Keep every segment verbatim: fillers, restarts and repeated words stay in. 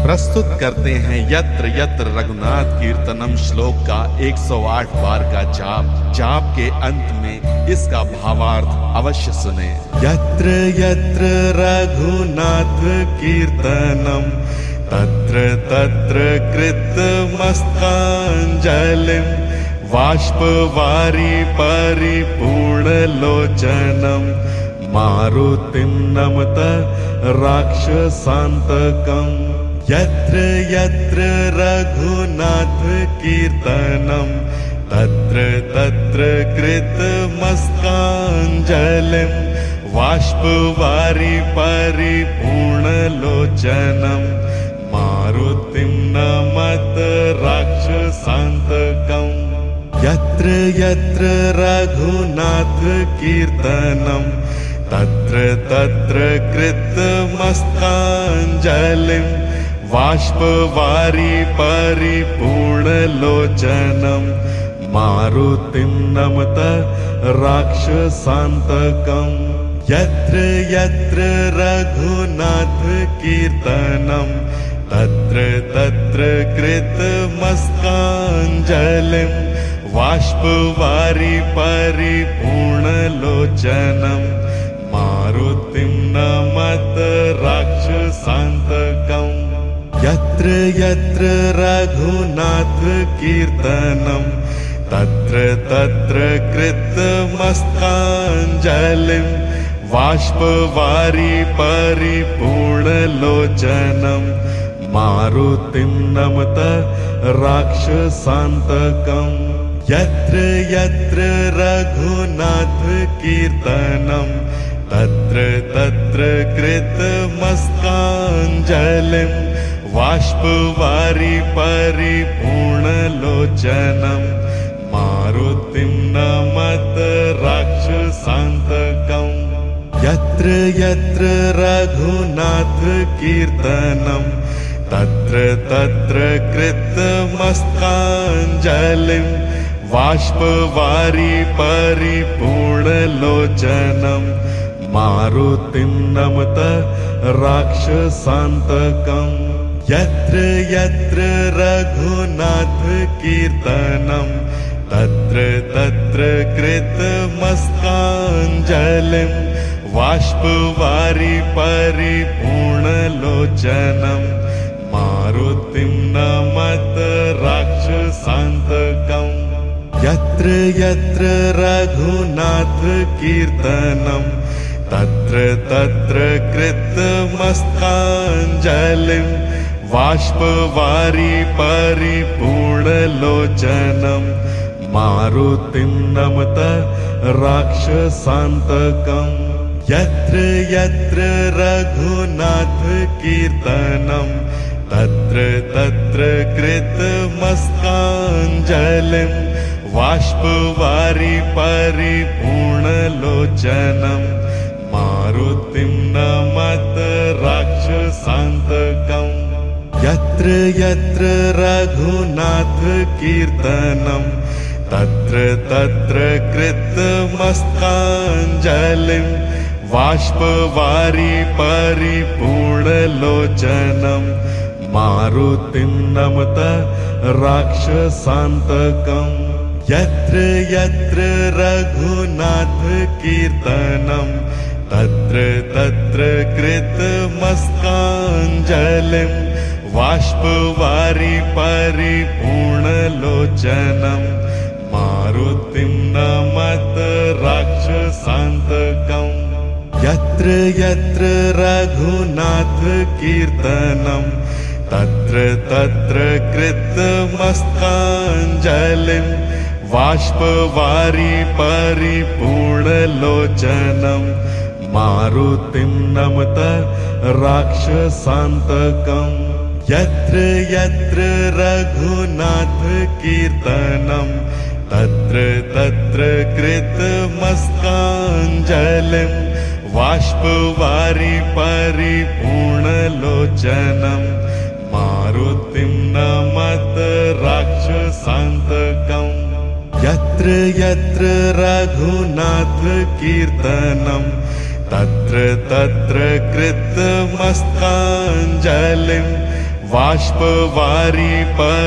प्रस्तुत करते हैं यत्र यत्र रघुनाथ कीर्तनम श्लोक का एक सौ आठ बार का जाप। जाप के अंत में इसका भावार्थ अवश्य सुने। यत्र यत्र रघुनाथ कीर्तनम तत्र तत्र कृतमस्तकाञ्जलिं बाष्पवारि परिपूर्णलोचनं मारुतिं नमत राक्षसान्तकम्। यत्र यत्र रघुनाथ कीर्तनं तत्र तत्र कृतमस्तकाञ्जलिं बाष्पवारि परिपूर्णलोचनं मारुतिं नमत राक्षसान्तकम्। यत्र यत्र रघुनाथ कीर्तनं तत्र तत्र कृतमस्तकाञ्जलिं बाष्पवारि परिपूर्णलोचनं मारुतिं नमत राक्षसान्तकम्। यत्र यत्र रघुनाथ कीर्तनं तत्र तत्र कृतमस्तकाञ्जलिं बाष्पवारि परिपूर्णलोचनं मारुतिं नमत राक्षसान्तकम्। यत्र यत्र रघुनाथ कीर्तनं तत्र तत्र कृतमस्तकाञ्जलिं बाष्पवारि परिपूर्णलोचनं मारुतिं नमत राक्षसान्तकम्। यत्र यत्र रघुनाथ कीर्तनं तत्र तत्र कृतमस्तकाञ्जलिं बाष्पवारि परिपूर्णलोचनं मारुतिं नमत राक्षसान्तकम्। यत्र यत्र रघुनाथ कीर्तनं तत्र तत्र कृतमस्तकाञ्जलिं बाष्पवारि परिपूर्णलोचनं मारुतिं नमत राक्षसान्तकम्। यत्र यत्र रघुनाथ कीर्तनं तत्र तत्र कृतमस्तकाञ्जलिं बाष्पवारि परिपूर्णलोचनं मारुतिं नमत राक्षसान्तकम्। यत्र यत्र रघुनाथ कीर्तनं तत्र तत्र कृतमस्तकाञ्जलिं बाष्पवारि परिपूर्णलोचनं मारुतिं नमत राक्षसान्तकम्। यत्र यत्र रघुनाथ कीर्तनं तत्र तत्र कृतमस्तकाञ्जलिं बाष्पवारि परिपूर्णलोचनं मारुतिं नमत राक्षसान्तकम्। यत्र यत्र रघुनाथ कीर्तनं तत्र तत्र कृतमस्तकाञ्जलिं बाष्पवारि परिपूर्णलोचनं मारुतिं नमत राक्षसान्तकम्। यत्र यत्र रघुनाथ कीर्तनं तत्र तत्र कृतमस्तकाञ्जलिं बाष्पवारि परिपूर्णलोचनं मारुतिं नमत राक्षसान्तकम्। यत्र यत्र रघुनाथ कीर्तनं तत्र तत्र कृतमस्तकाञ्जलिं बाष्पवारि परिपूर्णलोचनं मारुतिं नमत राक्षसान्तकम्। यत्र यत्र रघुनाथ कीर्तनं तत्र तत्र कृतमस्तकाञ्जलिं बाष्पवारि परिपूर्णलोचनं मारुतिं नमत राक्षसान्तकम्। यत्र यत्र रघुनाथ कीर्तनं तत्र तत्र कृतमस्तकाञ्जलिं बाष्पवारी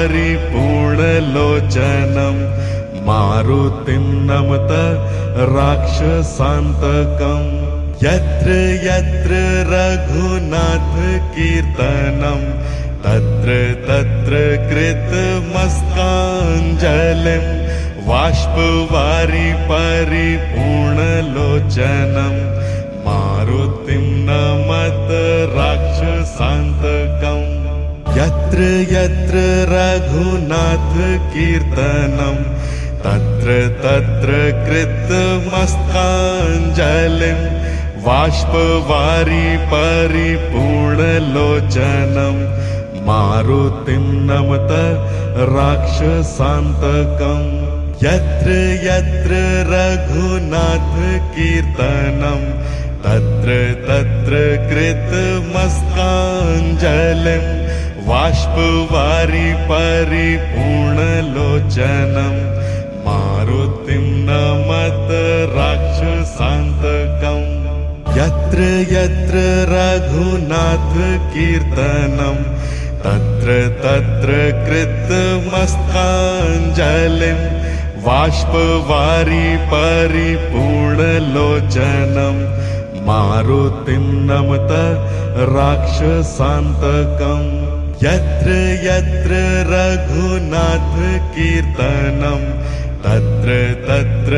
परिपूर्णलोचनं मारुतिं नमत राक्षसान्तकम् यत्र यत्र रघुनाथ कीर्तनं तत्र तत्र कृतमस्तकाञ्जलिं बाष्पवारी परिपूर्णलोचनं मारुतिं नमत राक्षसान्तकम् यत्र यत्र रघुनाथ कीर्तनं तत्र तत्र कृतमस्तकाञ्जलिं बाष्पवारी परिपूर्णलोचनं मारुतिं नमत राक्षसान्तकम् यत्र यत्र रघुनाथ कीर्तनं तत्र तत्र कृतमस्तकाञ्जलिं बाष्पवारी परिपूर्णलोचनं मारुतिं नमत राक्षसान्तकम् यत्र यत्र रघुनाथ कीर्तनं तत्र तत्र कृतमस्तकाञ्जलिं बाष्पवारी परिपूर्णलोचनं मारुतिं नमत राक्षसान्तकम् यत्र यत्र रघुनाथ कीर्तनं तत्र तत्र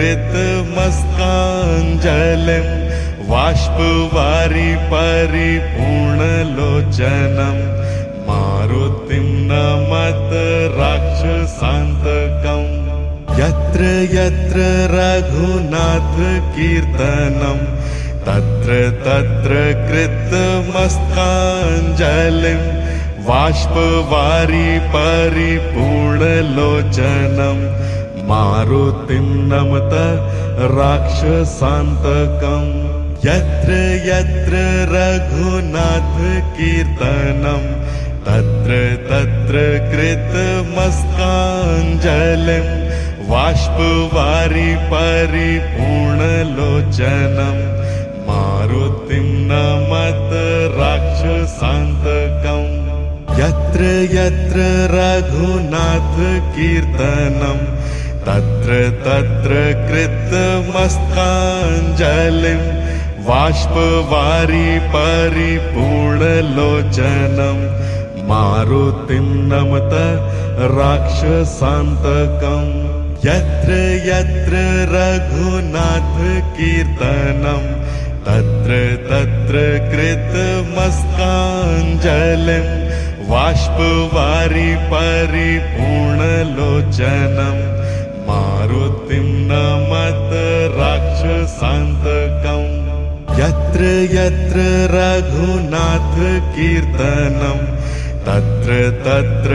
कृतमस्तकाञ्जलिं बाष्पवारी परिपूर्णलोचनं मारुतिं नमत राक्षसान्तकम् यत्र यत्र रघुनाथ कीर्तनं तत्र तत्र कृतमस्तकाञ्जलिं बाष्पवारी परिपूर्णलोचनं मारुतिं नमत राक्षसान्तकम् यत्र यत्र रघुनाथ कीर्तनं तत्र तत्र कृतमस्तकाञ्जलिं बाष्पवारी परिपूर्णलोचनं मारुतिं नमत राक्षसान्तकम् यत्र यत्र रघुनाथ कीर्तनं तत्र तत्र कृतमस्तकाञ्जलिं बाष्पवारी परिपूर्णलोचनं मारुतिं नमत राक्षसान्तकम् यत्र यत्र रघुनाथ कीर्तनं तत्र तत्र कृतमस्तकाञ्जलिं बाष्पवारी परिपूर्णलोचनं मारुतिं नमत राक्षसान्तकम् यत्र यत्र रघुनाथ कीर्तनं तत्र तत्र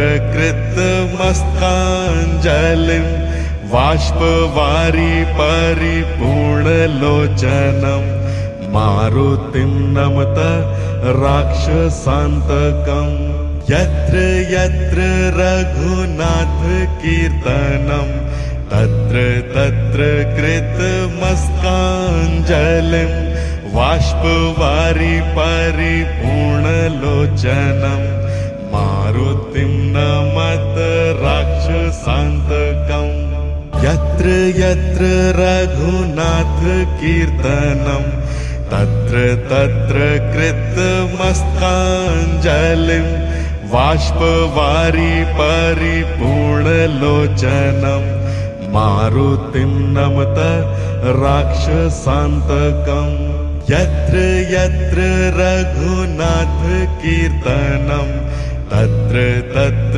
कृतमस्तकाञ्जलिं बाष्पवारी परिपूर्णलोचनं मारुतिं नमत राक्षसान्तकम् यत्र यत्र रघुनाथ कीर्तनं तत्र तत्र कृतमस्तकाञ्जलिं बाष्पवारी परिपूर्णलोचनं मारुतिं नमत राक्षसान्तकम् यत्र यत्र रघुनाथ कीर्तनं तत्र तत्र कृतमस्तकाञ्जलिं बाष्पवारी परिपूर्णलोचनं मारुतिं नमत राक्षसान्तकम् यत्र यत्र रघुनाथ कीर्तनं तत्र तत्र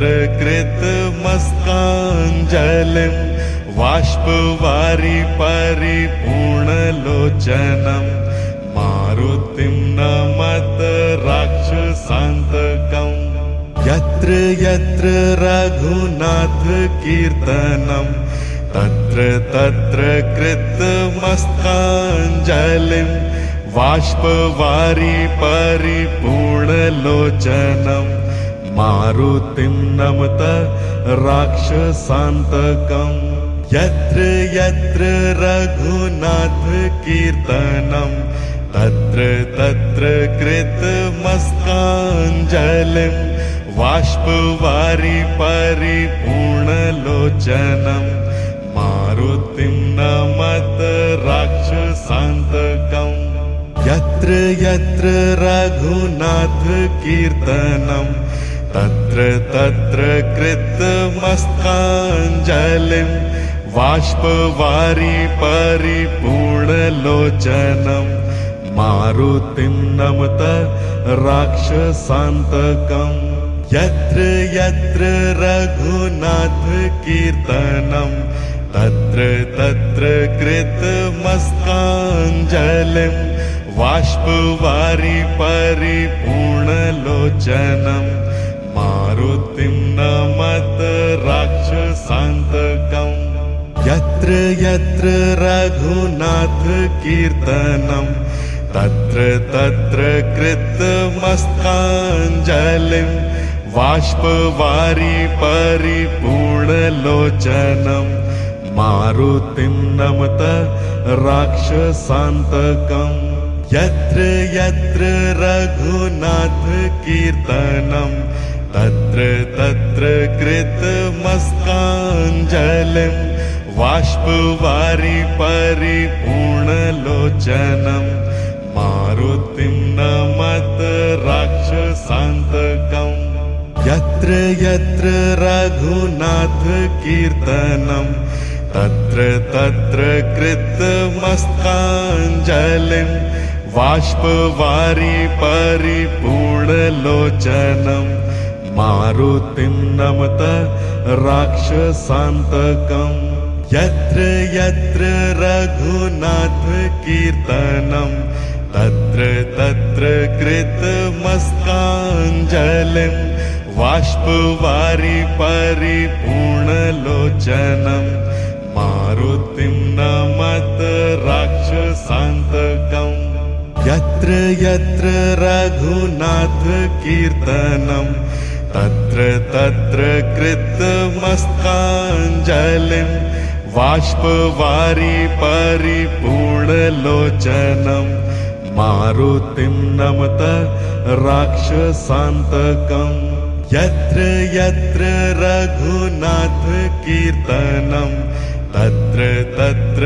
कृतमस्तकाञ्जलिं बाष्पवारी परिपूर्णलोचनं मारुतिं नमत राक्षसान्तकम् यत्र यत्र रघुनाथ कीर्तनं तत्र तत्र कृतमस्तकाञ्जलिं बाष्पवारी परिपूर्णलोचनं मारुतिं नमत राक्षसान्तकम् यत्र यत्र रघुनाथ कीर्तनं तत्र तत्र कृतमस्तकाञ्जलिं वाष्पवारि परिपूर्णलोचनम् मारुतिं नमत राक्षसान्तकम् यत्र यत्र रघुनाथ कीर्तनम् तत्र तत्र कृतमस्तकाञ्जलिम् वाष्पवारि परिपूर्णलोचनम् मारुतिं नमत राक्षसान्तकम् यत्र यत्र रघुनाथ कीर्तनम् तत्र तत्र कृतमस्तकाञ्जलिम् वाष्पवारि परिपूर्णलोचनम् मारुतिं नमत राक्षसान्तकम् यत्र यत्र रघुनाथ कीर्तनम् तत्र तत्र कृतमस्तकाञ्जलिम् वाष्पवारि परिपूर्णलोचनम् मारुतिं नमत राक्षसान्तकम् यत्र यत्र रघुनाथ कीर्तनम् तत्र तत्र कृतमस्तकाञ्जलिम् वाष्पवारि परिपूर्णलोचनम् मारुतिं नमत राक्षसान्तकम् यत्र यत्र रघुनाथ कीर्तनम् तत्र तत्र कृतमस्तकाञ्जलिम् वाष्पवारि परिपूर्णलोचनम् मारुतिं नमत राक्षसान्तकम् यत्र यत्र रघुनाथ कीर्तनम् तत्र तत्र कृतमस्तकाञ्जलिम् वाष्पवारि परिपूर्णलोचनम् मारुतिं नमत राक्षसान्तकम् यत्र यत्र रघुनाथ कीर्तनम् तत्र तत्र कृतमस्तकाञ्जलिम् वाष्पवारि परिपूर्णलोचनम् मारुतिं नमत राक्षसान्तकम् यत्र यत्र रघुनाथ कीर्तनम् तत्र तत्र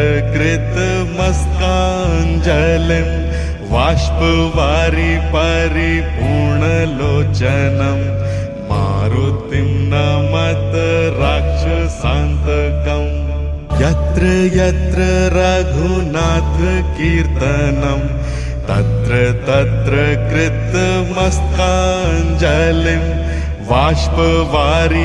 कृतमस्तकाञ्जलिम् वाष्पवारि परिपूर्णलोचनम् मारुतिं नमत राक्षसान्तकम् यत्र यत्र रघुनाथ कीर्तनम् तत्र तत्र कृतमस्तकाञ्जलिम् वाष्पवारि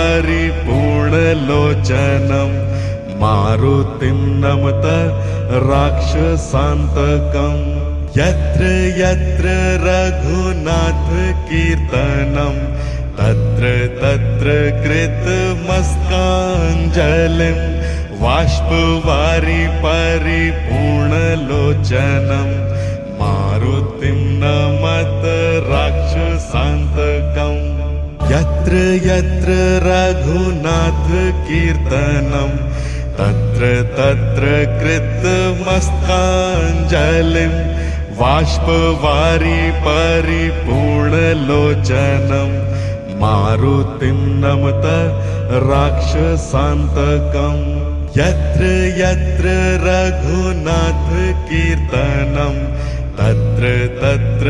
परिपूर्णलोचनम् मारुतिं नमत राक्षसान्तकम् यत्र यत्र रघुनाथ कीर्तनम् तत्र तत्र कृतमस्तकाञ्जलिम् वाष्पवारि परिपूर्णलोचनम् मारुतिं नमत राक्षसान्तकम् यत्र यत्र रघुनाथ कीर्तनम् तत्र तत्र कृतमस्तकाञ्जलिम् वाष्पवारि परिपूर्णलोचनम् मारुतिं नमत राक्षसान्तकम् यत्र यत्र रघुनाथ कीर्तनम् तत्र तत्र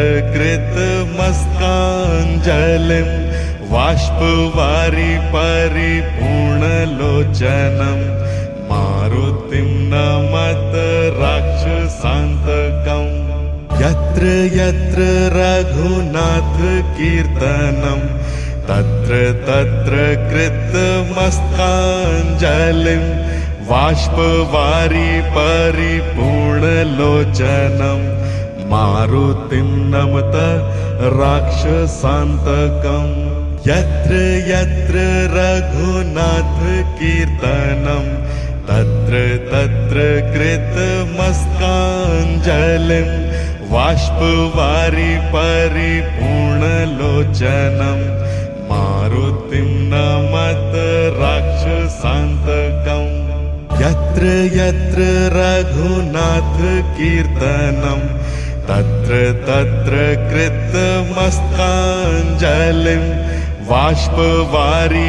कृतमस्तकाञ्जलिम् वाष्पवारि परिपूर्णलोचनम् मारुतिं नमत राक्षसान्तकम् यत्र यत्र रघुनाथ कीर्तनम् तत्र तत्र कृतमस्तकाञ्जलिम् वाष्पवारि परिपूर्णलोचनम् मारुतिं नमत राक्षसान्तकम् यत्र यत्र रघुनाथ कीर्तनम् तत्र तत्र कृतमस्तकाञ्जलिम् वाष्पवारि परिपूर्णलोचनम् मारुतिं नमत राक्षसान्तकम् यत्र यत्र रघुनाथ कीर्तनम् तत्र तत्र कृतमस्तकाञ्जलिम् बाष्पवारी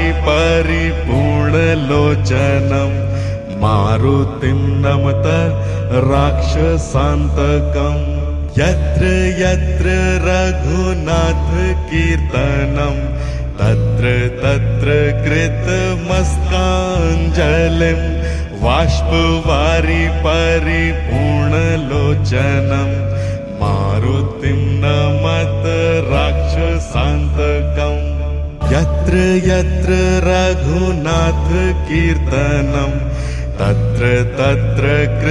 परिपूर्णलोचनं मारुतिं नमत राक्षसान्तकम् यत्र यत्र रघुनाथ कीर्तनं तत्र तत्र कृतमस्तकाञ्जलिं बाष्पवारी परिपूर्णलोचनं मारुतिं नमत राक्षसान्तकम् यत्र यत्र रघुनाथ कीर्तनं तत्र तत्र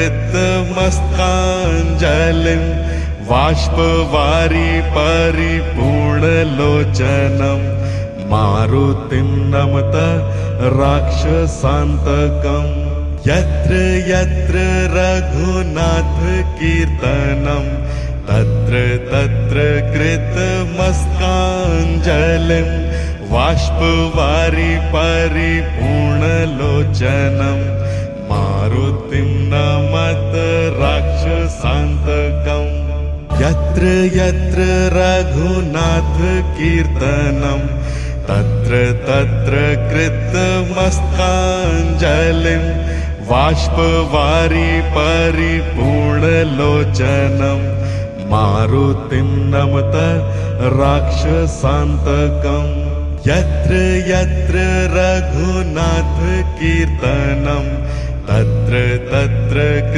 कृतमस्तकाञ्जलिं बाष्पवारी परिपूर्णलोचनं मारुतिं नमत राक्षसान्तकम् यत्र यत्र रघुनाथ कीर्तनं तत्र तत्र कृतमस्तकाञ्जलिं बाष्पवारी परिपूर्णलोचनं मारुतिं नमत राक्षसान्तकम् यत्र यत्र रघुनाथ कीर्तनं तत्र तत्र कृतमस्तकाञ्जलिं बाष्पवारी परिपूर्णलोचनं मारुतिं नमत राक्षसान्तकम् यत्र यत्र रघुनाथ कीर्तनं तत्र तत्र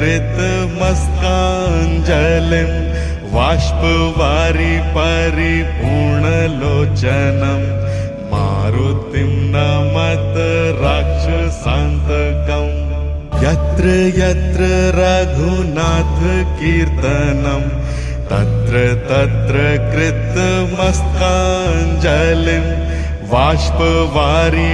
कृतमस्तकाञ्जलिं बाष्पवारी परिपूर्णलोचनं मारुतिं नमत राक्षसान्तकम् यत्र यत्र रघुनाथ कीर्तनं तत्र तत्र कृतमस्तकाञ्जलिं बाष्पवारी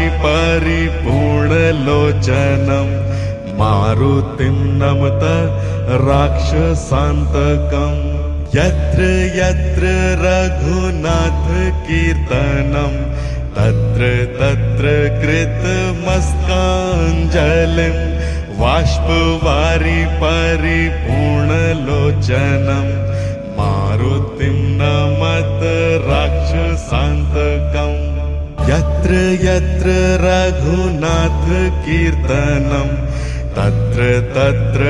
परिपूर्णलोचनं मारुतिं नमत राक्षसान्तकम् यत्र यत्र रघुनाथ कीर्तनं तत्र तत्र कृतमस्तकाञ्जलिं बाष्पवारी परिपूर्णलोचनं मारुतिं नमत राक्षसान्तकम् यत्र यत्र रघुनाथ कीर्तनं तत्र तत्र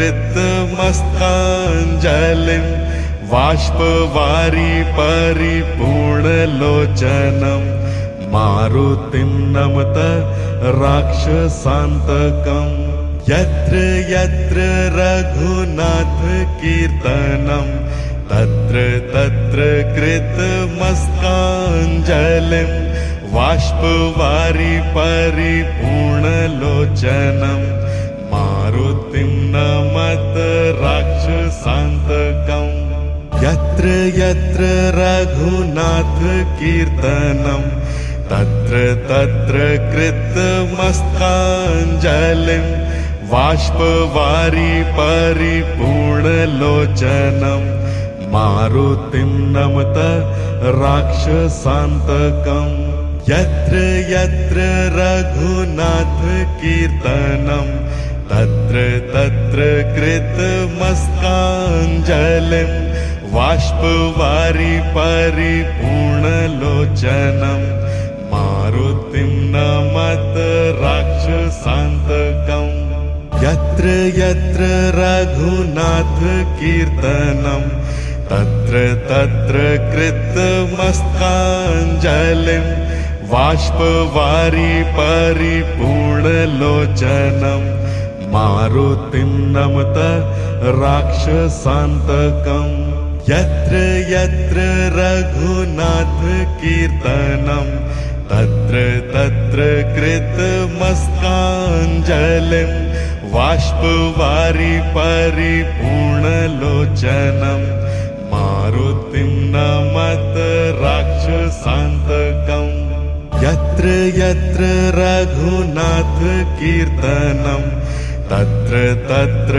कृतमस्तकाञ्जलिं बाष्पवारी परिपूर्णलोचनं मारुतिं नमत राक्षसान्तकम् यत्र यत्र रघुनाथ कीर्तनं तत्र तत्र कृतमस्तकाञ्जलिं बाष्पवारी परिपूर्णलोचनं मारुतिं नमत राक्षसान्तकम् यत्र यत्र रघुनाथ कीर्तनं तत्र तत्र कृतमस्तकाञ्जलिं बाष्पवारी परिपूर्णलोचनं मारुतिं नमत राक्षसान्तकम् यत्र यत्र रघुनाथ कीर्तनं तत्र तत्र कृतमस्तकाञ्जलिं बाष्पवारी परिपूर्णलोचनं मारुतिं नमत राक्षसान्तकम् यत्र यत्र रघुनाथ कीर्तनं तत्र तत्र कृतमस्तकाञ्जलिं बाष्पवारी परिपूर्णलोचनं मारुतिं नमत राक्षसान्तकम् यत्र यत्र रघुनाथ कीर्तनं तत्र तत्र कृतमस्तकाञ्जलिं बाष्पवारी परिपूर्णलोचनं मारुतिं नमत राक्षसान्तकम् यत्र यत्र रघुनाथ कीर्तनं तत्र तत्र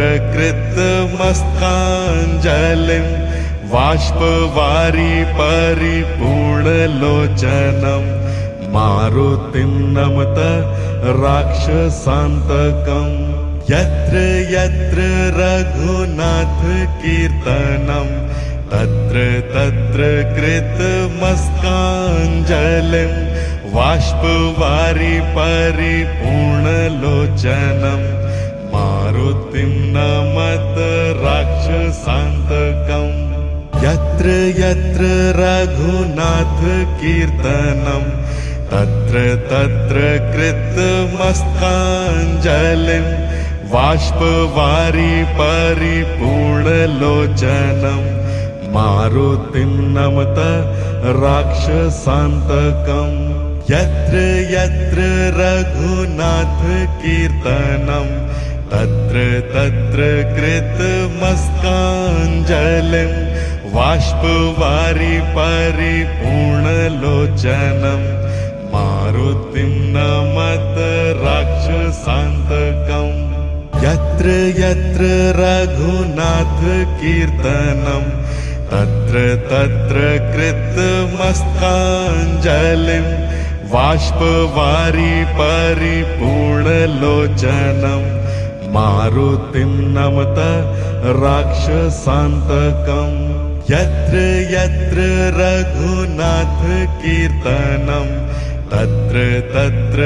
कृतमस्तकाञ्जलिं बाष्पवारी परिपूर्णलोचनं मारुतिं नमत राक्षसान्तकम् यत्र यत्र रघुनाथ कीर्तनं तत्र तत्र कृतमस्तकाञ्जलिं वाष्पवारि परिपूर्णलोचनम् मारुतिं नमत राक्षसान्तकम् यत्र यत्र रघुनाथ कीर्तनम् तत्र तत्र कृतमस्तकाञ्जलिं वाष्पवारि परिपूर्णलोचनम् मारुतिं नमत राक्षसान्तकम् यत्र यत्र रघुनाथ कीर्तनम् तत्र तत्र कृतमस्तकाञ्जलिं वाष्पवारि परिपूर्णलोचनम् मारुतिं नमत राक्षसान्तकम् यत्र यत्र रघुनाथ कीर्तनम् तत्र तत्र कृतमस्तकाञ्जलिं वाष्पवारि परिपूर्णलोचनम् मारुतिं नमत राक्षसान्तकम् यत्र यत्र रघुनाथ कीर्तनम् तत्र तत्र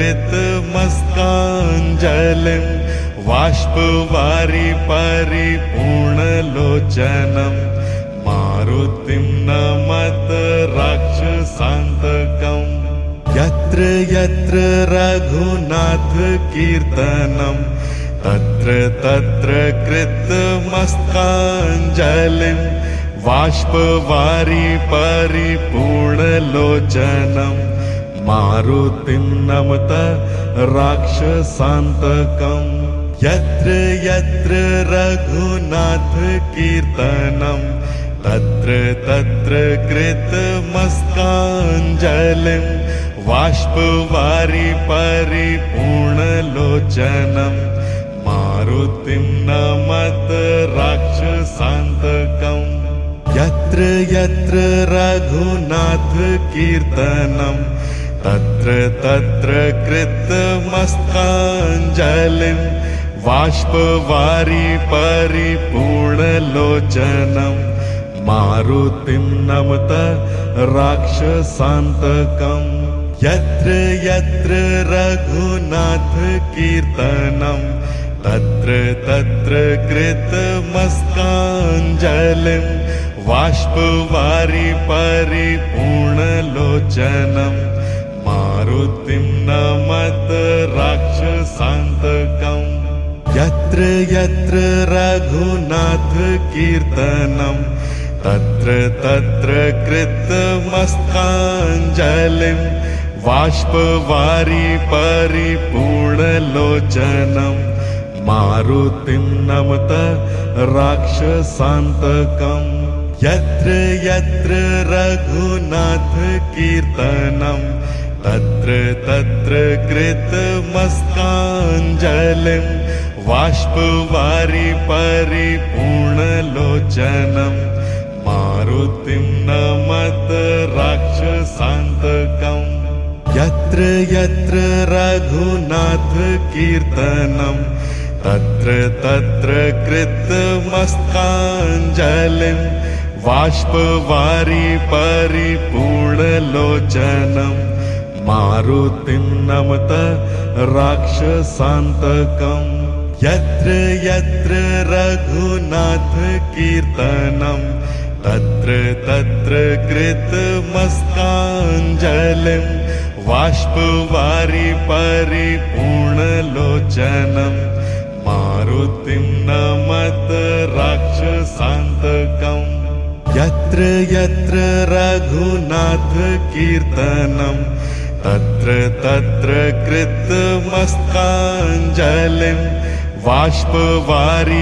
कृतमस्तकाञ्जलिं वाष्पवारि परिपूर्णलोचनम् मारुतिं नमत राक्षसान्तकम् यत्र यत्र रघुनाथ कीर्तनम् तत्र तत्र कृतमस्तकाञ्जलिं वाष्पवारि परिपूर्णलोचनम् मारुतिं नमत राक्षसान्तकम् यत्र यत्र रघुनाथ कीर्तनम् तत्र तत्र कृतमस्तकाञ्जलिं वाष्पवारि परिपूर्णलोचनम् मारुतिं नमत राक्षसान्तकम् यत्र यत्र रघुनाथ कीर्तनम् तत्र तत्र कृतमस्तकाञ्जलिं वाष्पवारि परिपूर्णलोचनम् मारुतिं नमत राक्षसान्तकम् यत्र यत्र रघुनाथ कीर्तनम् तत्र तत्र कृतमस्तकाञ्जलिं वाष्पवारि परिपूर्णलोचनम् मारुतिं नमत राक्षसान्तकम् यत्र यत्र रघुनाथ कीर्तनम् तत्र तत्र कृतमस्तकाञ्जलिं वाष्पवारि परिपूर्णलोचनम् मारुतिं नमत राक्षसान्तकम् यत्र यत्र रघुनाथ कीर्तनम् तत्र तत्र कृतमस्तकाञ्जलिं वाष्पवारि परिपूर्णलोचनम् मारुतिं नमत राक्षसान्तकम् यत्र यत्र रघुनाथ कीर्तनम् तत्र तत्र कृतमस्तकाञ्जलिं वाष्पवारि परिपूर्णलोचनम् मारुतिं नमत राक्षसान्तकम् यत्र यत्र रघुनाथ कीर्तनम् तत्र तत्र कृतमस्तकाञ्जलिं वाष्पवारि परिपूर्णलोचनम् मारुतिं नमत राक्षसान्तकम् यत्र यत्र रघुनाथ कीर्तनम् तत्र तत्र कृतमस्तकाञ्जलिं वाष्पवारि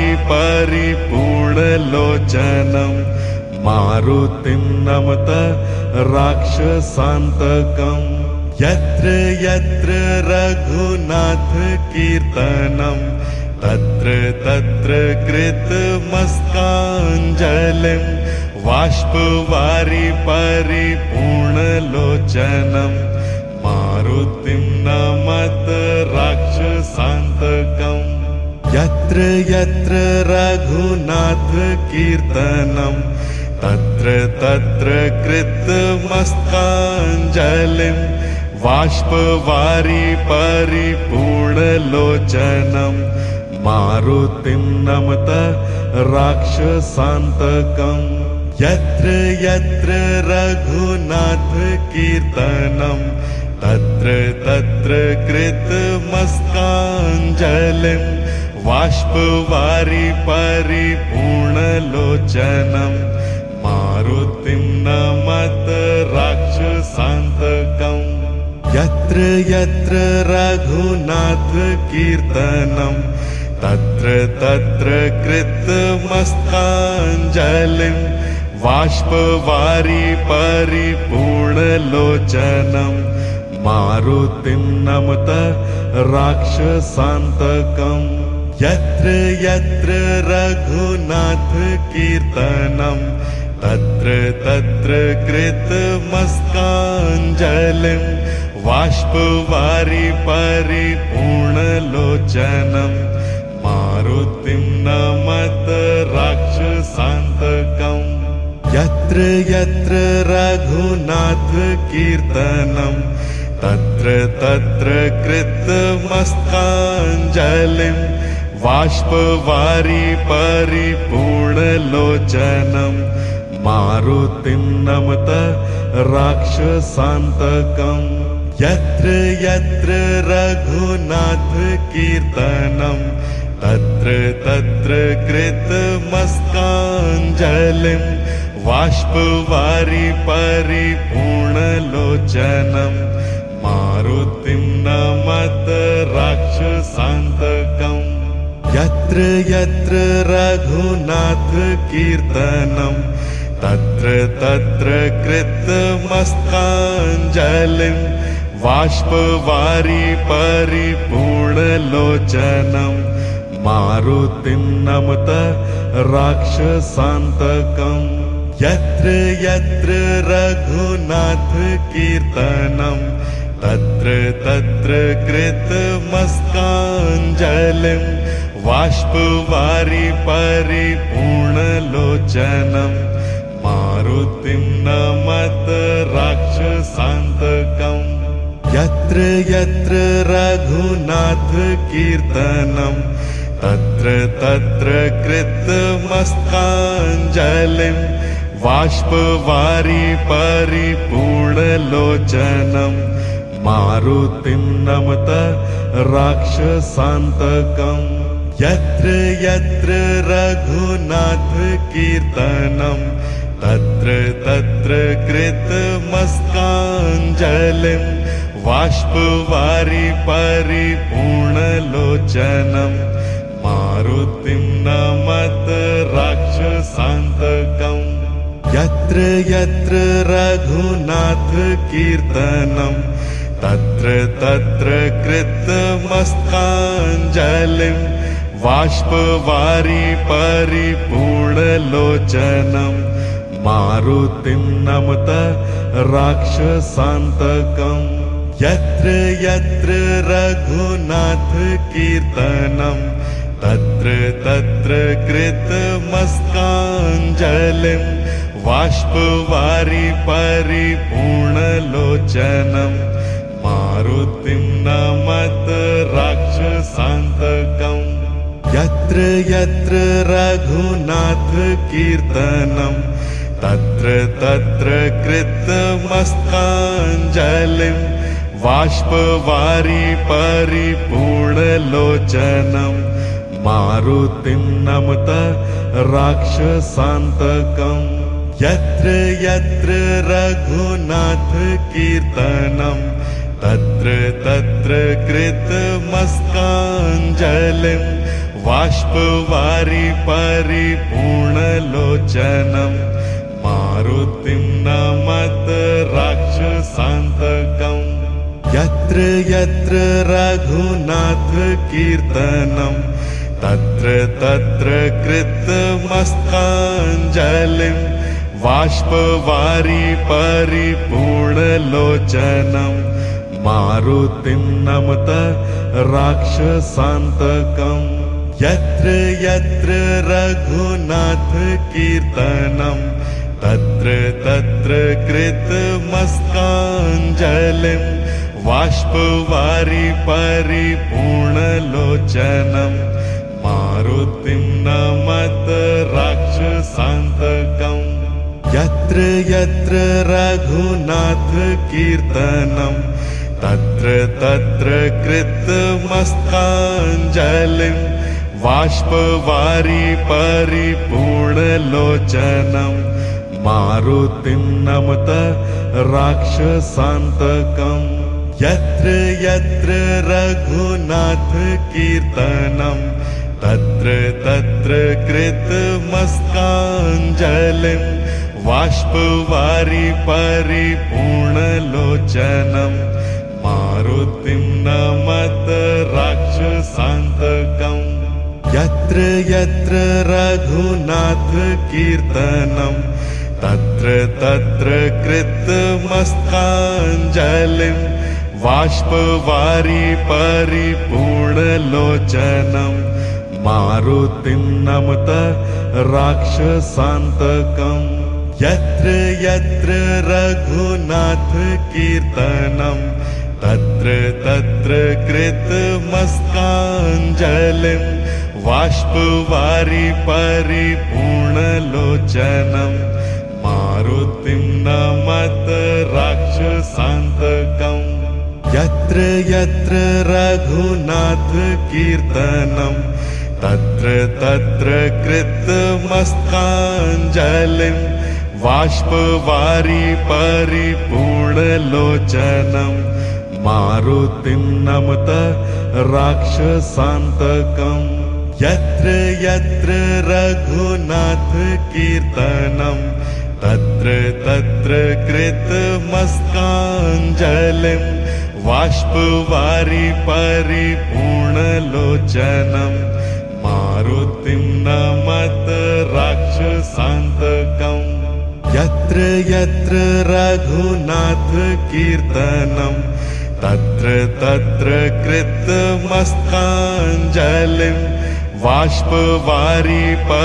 परिपूर्णलोचनम् मारुतिं नमत राक्षसान्तकम् यत्र यत्र रघुनाथ कीर्तनम् तत्र तत्र कृतमस्तकाञ्जलिं वाष्पवारि परिपूर्णलोचनम् मारुतिं नमत राक्षसान्तकम् यत्र यत्र रघुनाथ कीर्तनम् तत्र तत्र कृतमस्तकाञ्जलिं बाष्पवारि परिपूर्णलोचनं मारुतिं नमत राक्षसान्तकम् यत्र यत्र रघुनाथ कीर्तनं तत्र तत्र कृतमस्तकाञ्जलिं बाष्पवारि परिपूर्णलोचनं मारुतिं नमत राक्षसान्तकम् यत्र यत्र रघुनाथ कीर्तनं तत्र तत्र कृतमस्तकाञ्जलिं बाष्पवारि परिपूर्णलोचनं मारुतिं नमत राक्षसान्तकम् यत्र यत्र रघुनाथ कीर्तनं तत्र तत्र कृतमस्तकाञ्जलिं बाष्पवारि परिपूर्णलोचनं मारुतिं नमत राक्षसान्तकम् यत्र यत्र रघुनाथ कीर्तनं तत्र तत्र कृतमस्तकाञ्जलिं बाष्पवारि परिपूर्णलोचनं मारुतिं नमत राक्षसान्तकम् यत्र यत्र रघुनाथ कीर्तनं तत्र तत्र कृतमस्तकाञ्जलिं बाष्पवारि परिपूर्णलोचनं मारुतिं नमत राक्षसान्तकम् यत्र यत्र रघुनाथ कीर्तनं तत्र तत्र कृतमस्तकाञ्जलिं बाष्पवारि परिपूर्णलोचनं मारुतिं नमत राक्षसान्तकम् यत्र यत्र रघुनाथ कीर्तनं तत्र तत्र कृतमस्तकाञ्जलिं बाष्पवारि परिपूर्णलोचनं मारुतिं नमत राक्षसान्तकम् यत्र यत्र रघुनाथ कीर्तनं तत्र तत्र कृतमस्तकाञ्जलिं बाष्पवारि परिपूर्णलोचनं मारुतिं नमत राक्षसान्तकम् यत्र यत्र रघुनाथ कीर्तनं तत्र तत्र कृतमस्तकाञ्जलिं बाष्पवारि परिपूर्णलोचनं मारुतिं नमत राक्षसान्तकम् यत्र यत्र रघुनाथ कीर्तनं तत्र तत्र कृतमस्तकाञ्जलिं बाष्पवारि परिपूर्णलोचनं मारुतिं नमत राक्षसान्तकम् यत्र यत्र रघुनाथ कीर्तनं तत्र तत्र कृतमस्तकाञ्जलिं बाष्पवारि परिपूर्णलोचनं मारुतिं नमत राक्षसान्तकम् यत्र यत्र रघुनाथ कीर्तनं तत्र तत्र कृतमस्तकाञ्जलिं बाष्पवारि परिपूर्णलोचनं मारुतिं नमत राक्षसान्तकम् यत्र यत्र रघुनाथ कीर्तनं तत्र तत्र कृतमस्तकाञ्जलिं बाष्पवारि परिपूर्णलोचनं मारुतिं नमत राक्षसान्तकम् यत्र यत्र रघुनाथ कीर्तनं तत्र तत्र कृतमस्तकाञ्जलिं बाष्पवारि परिपूर्णलोचनं मारुतिं नमत राक्षसान्तकम् यत्र यत्र रघुनाथ कीर्तनं तत्र तत्र कृतमस्तकाञ्जलिं वाष्पवारि परिपूर्णलोचनं मारुतिं नमत राक्षसान्तकम् यत्र यत्र रघुनाथ कीर्तनं तत्र तत्र कृतमस्तकाञ्जलिं वाष्पवारि परिपूर्णलोचनं मारुतिं नमत राक्षसान्तकम् यत्र यत्र रघुनाथ कीर्तनं तत्र तत्र कृतमस्तकाञ्जलिं वाष्पवारि परिपूर्णलोचनं मारुतिं नमत राक्षसान्तकम् यत्र यत्र रघुनाथ कीर्तनं तत्र तत्र कृतमस्तकाञ्जलिं वाष्पवारि परिपूर्णलोचनं मारुतिं नमत राक्षसान्तकम् यत्र यत्र रघुनाथ कीर्तनं तत्र तत्र कृतमस्तकाञ्जलिं वाष्पवारि परिपूर्णलोचनं मारुतिं नमत राक्षसान्तकम् यत्र यत्र रघुनाथ कीर्तनं तत्र तत्र कृतमस्तकाञ्जलिं वाष्पवारि परिपूर्णलोचनं मारुतिं नमत राक्षसान्तकम् यत्र यत्र रघुनाथ कीर्तनं तत्र तत्र कृतमस्तकाञ्जलिं वाष्पवारि परिपूर्णलोचनं मारुतिं नमत राक्षसान्तकम् यत्र यत्र रघुनाथ कीर्तनं तत्र तत्र कृतमस्तकाञ्जलिं वाष्पवारि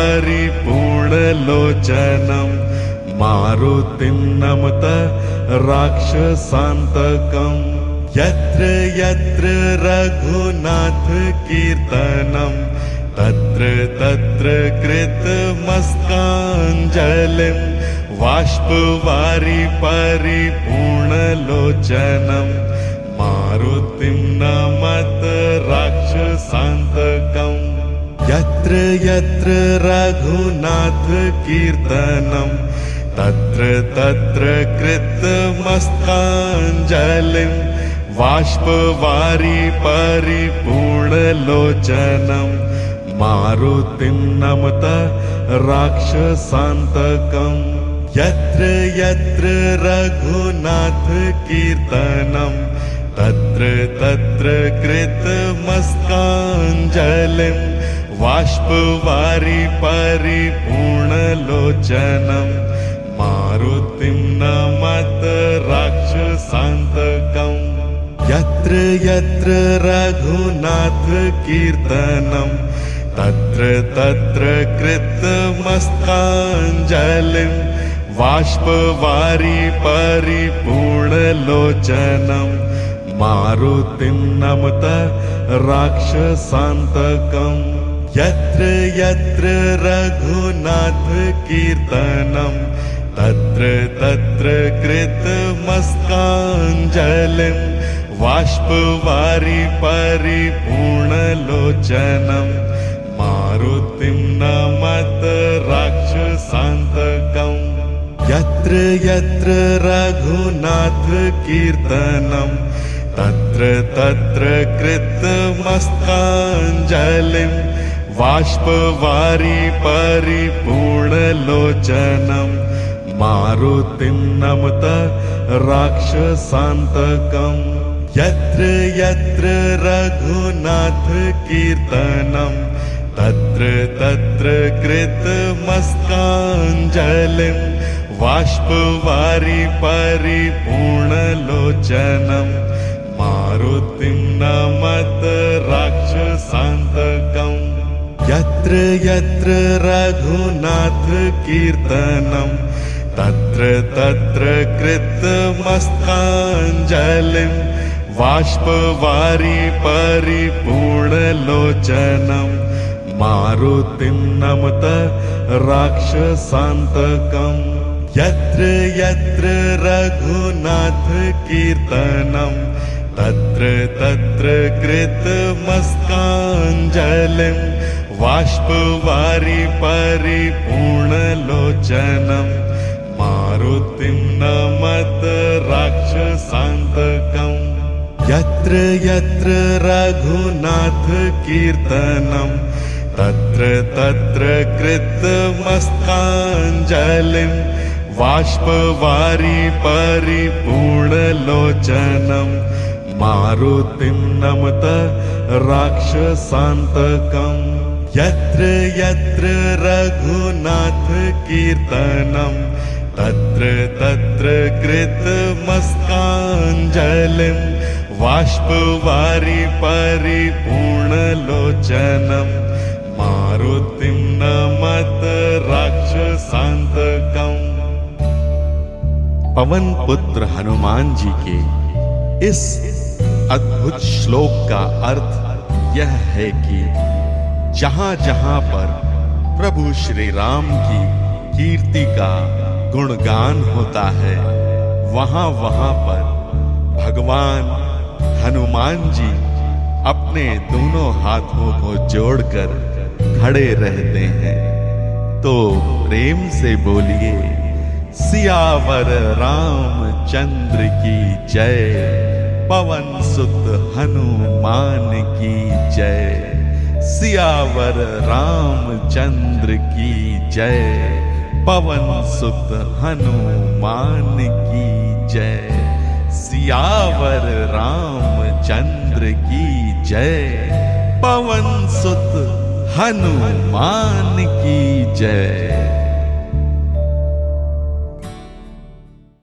परिपूर्णलोचनं मारुतिं नमत राक्षसान्तकम् यत्र यत्र रघुनाथ कीर्तनं तत्र तत्र कृतमस्तकाञ्जलिं वाष्पवारि परिपूर्णलोचनं मारुतिं नमत राक्षसान्तकम् यत्र यत्र रघुनाथ कीर्तनं तत्र तत्र कृतमस्तकाञ्जलिं वाष्पवारि परिपूर्णलोचनं मारुतिं नमत राक्षसान्तकम् यत्र यत्र रघुनाथ कीर्तनं तत्र तत्र कृतमस्तकाञ्जलिं वाष्पवारि परिपूर्णलोचनं मारुतिं नमत राक्षसान्तकम् यत्र यत्र रघुनाथ कीर्तनं तत्र तत्र कृतमस्तकाञ्जलिं वाष्पवारि परिपूर्णलोचनं मारुतिं नमत राक्षसान्तकम् यत्र यत्र रघुनाथ कीर्तनं तत्र तत्र कृतमस्तकाञ्जलिं वाष्पवारि परिपूर्णलोचनं मारुतिं नमत राक्षसान्तकम् यत्र यत्र रघुनाथ कीर्तनं तत्र तत्र कृतमस्तकाञ्जलिं वाष्पवारि परिपूर्णलोचनं मारुतिं नमत राक्षसान्तकम् यत्र यत्र रघुनाथ कीर्तनं तत्र तत्र कृतमस्तकाञ्जलिं वाष्पवारि परिपूर्णलोचनं मारुतिं नमत राक्षसान्तकम् यत्र यत्र रघुनाथ कीर्तनं तत्र तत्र कृतमस्तकाञ्जलिं बाष्पवारी परिपूर्ण लोचनम मारुतिं नमत राक्षसान्तकम् यत्र यत्र रघुनाथ कीर्तनम् तत्र तत्र कृतमस्तकाञ्जलिम् बाष्पवारी परिपूर्ण लोचनम् मारुतिं नमत राक्षसान्तकम् यत्र यत्र रघुनाथ कीर्तनम् तत्र तत्र कृतमस्तकाञ्जलिम् बाष्पवारी परिपूर्ण लोचनम् मारुतिं नमत राक्षसान्तकम् यत्र यत्र रघुनाथ कीर्तनम् तत्र तत्र कृतमस्तकाञ्जलिम् बाष्पवारी परिपूर्ण लोचनम् मारुतिं नमत राक्षसान्तकम्। पवन पुत्र हनुमान जी के इस अद्भुत श्लोक का अर्थ यह है कि जहां जहां पर प्रभु श्री राम की कीर्ति का गुणगान होता है वहां वहां पर भगवान हनुमान जी अपने दोनों हाथों को जोड़कर खड़े रहते हैं। तो प्रेम से बोलिए सियावर रामचंद्र की जय, पवन सुत हनुमान की जय। सियावर रामचंद्र की जय, पवन सुत हनुमान की जय। सियावर रामचंद्र की जय, पवन सुत हनुमान की जय।